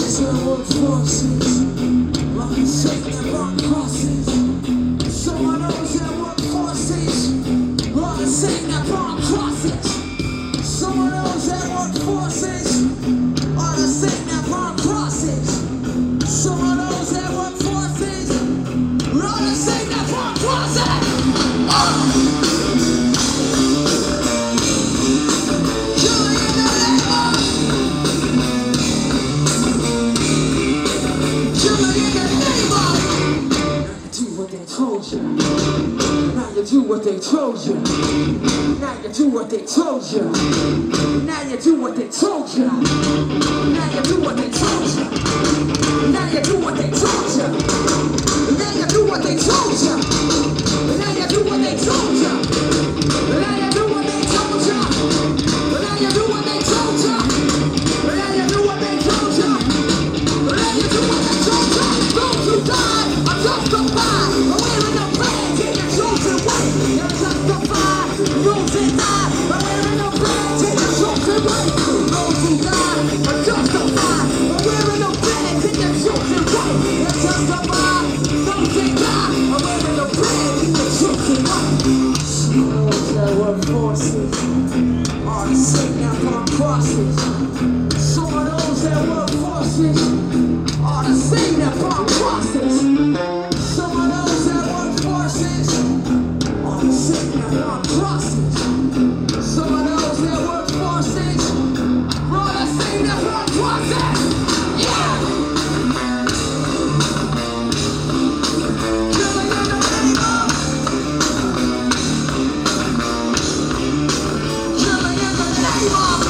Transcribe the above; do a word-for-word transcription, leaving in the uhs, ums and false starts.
work forces, like Satan on crosses. Someone knows that work forces, like Satan upon crosses. Someone knows that work forces, like Satan upon crosses. Someone knows that work forces, like Satan upon crosses. Oh. Now you do what they told you. Now you do what they told you. Now you do what they told you. Now you do what they told you. Now you do what they told you. Now you do what they told you. Now you do what they told you. Now you do what they told you. Now you do what they told you. Now you do what they told you. Now you do what they told you. Those who died are justified. Wearing the flag in your chosen way. You're justified. Those who died are wearing the flag in your chosen way. Those who died are justified. Wearing the flag in your chosen way. You're justified. Those who died are wearing the flag in your chosen way. Those that work forces are sitting upon crosses. Some of those that work forces are the same upon crosses. Some of those that work forces are the same upon crosses. Some of those that work forces are the same upon crosses. Yeah! Killing in the name of Killing in the name of